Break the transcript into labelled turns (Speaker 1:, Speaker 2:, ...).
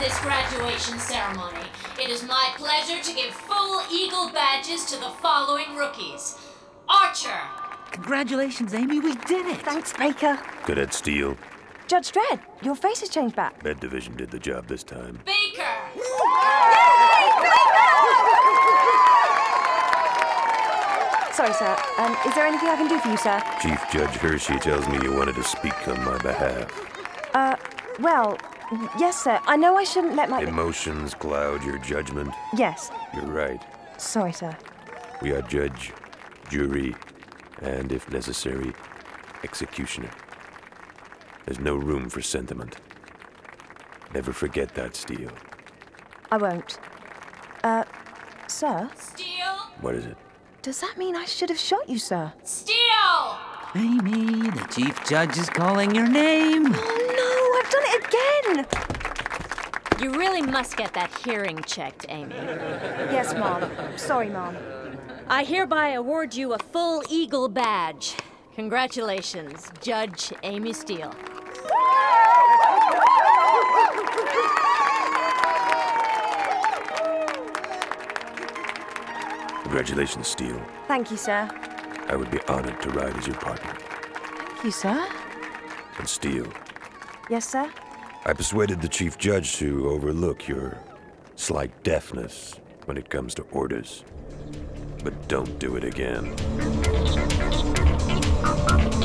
Speaker 1: this graduation ceremony, it is my pleasure to give full Eagle badges to the following rookies. Archer.
Speaker 2: Congratulations, Amy, we did it!
Speaker 3: Thanks, Baker.
Speaker 4: Cadet Steele.
Speaker 3: Judge Dredd, your face has changed back.
Speaker 4: Med Division did the job this time.
Speaker 1: Baker.
Speaker 3: Sorry, sir. Is there anything I can do for you, sir?
Speaker 4: Chief Judge Hershey tells me you wanted to speak on my behalf.
Speaker 3: Well, yes, sir. I know I shouldn't let my...
Speaker 4: Emotions cloud your judgment.
Speaker 3: Yes.
Speaker 4: You're right.
Speaker 3: Sorry, sir.
Speaker 4: We are judge, jury, and, if necessary, executioner. There's no room for sentiment. Never forget that, Steele.
Speaker 3: I won't. Sir?
Speaker 1: Steele.
Speaker 4: What is it?
Speaker 3: Does that mean I should have shot you, sir?
Speaker 1: Steele.
Speaker 2: Amy, the Chief Judge is calling your name.
Speaker 3: Oh, no! I've done it again!
Speaker 5: You really must get that hearing checked, Amy.
Speaker 3: Yes, Mom. Sorry, Mom.
Speaker 5: I hereby award you a full Eagle badge. Congratulations, Judge Amy Steele.
Speaker 4: Congratulations, Steele.
Speaker 3: Thank you, sir.
Speaker 4: I would be honored to ride as your partner.
Speaker 3: Thank you, sir.
Speaker 4: And Steele,
Speaker 3: Yes, sir?
Speaker 4: I persuaded the Chief Judge to overlook your slight deafness when it comes to orders. But don't do it again.